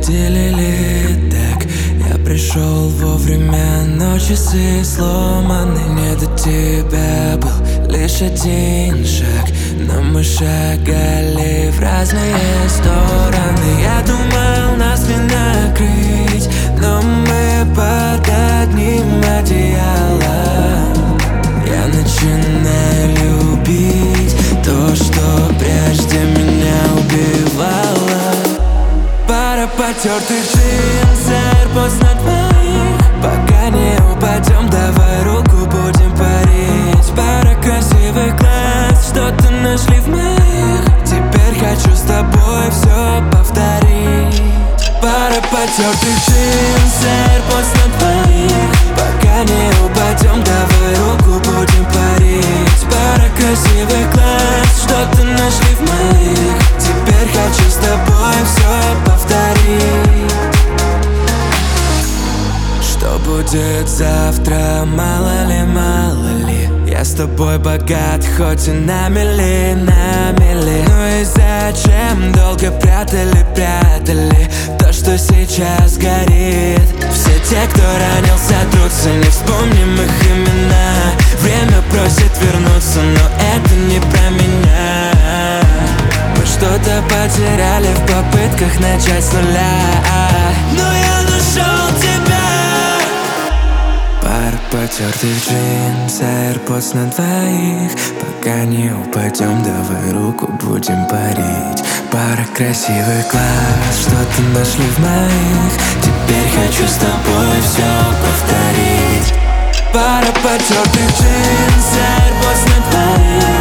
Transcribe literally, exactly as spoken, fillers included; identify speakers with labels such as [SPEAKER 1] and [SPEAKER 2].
[SPEAKER 1] разделили так. Я пришел вовремя, но часы сломаны. Не до тебя был лишь один шаг, но мы шагали в разные стороны. Я думал, нас не накрыть, но мы под одним одеялом. Я начинаю любить то, что прежде меня убивало. Пара потертых джинс, AirPods на двоих. Пока не упадем, давай руку будем парить. Пара красивых глаз, что-то нашли в моих. Теперь хочу с тобой все повторить. Пара потертых джинс, AirPods на двоих. Пока не упадем, давай руку будем парить. Пара красивых глаз, что-то нашли в моих. Теперь хочу с тобой все повторить. Что будет завтра, мало ли, мало ли. Я с тобой богат, хоть и на мели, на мели. Ну и зачем долго прятали, прятали то, что сейчас горит? Все те, кто ранился, трутся, не вспомним их имена. Время просит вернуться, но это не про меня. Мы что-то потеряли в попытках начать с нуля, но я нашел тебя. Пара потертых джинс, AirPods на двоих. Пока не упадем, давай руку будем парить. Пара красивых глаз, что-то нашли в моих. Теперь хочу с тобой все повторить. Пара потертых джинс, AirPods на двоих.